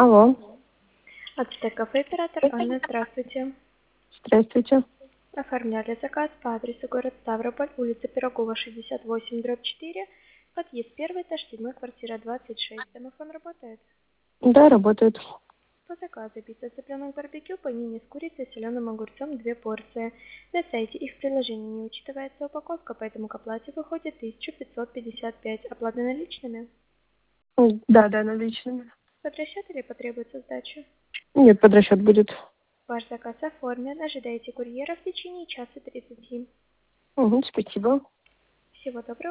Алло, Ацтек кафе, оператор Анна, здравствуйте. здравствуйте. Оформляли заказ по адресу город Ставрополь, улица Пирогова, 68/4, подъезд 1, этаж 7, квартира 26. Домофон работает? Да, работает. По заказу пицца цыпленок барбекю, панини с курицей, соленым огурцом, 2 порции. На сайте и в приложении не учитывается упаковка, поэтому к оплате выходит 1555. Оплата наличными? Да, наличными. Под расчет или потребуется сдача? Нет, под расчет будет. Ваш заказ оформлен. Ожидайте курьера в течение часа 30. Угу, спасибо. Всего доброго.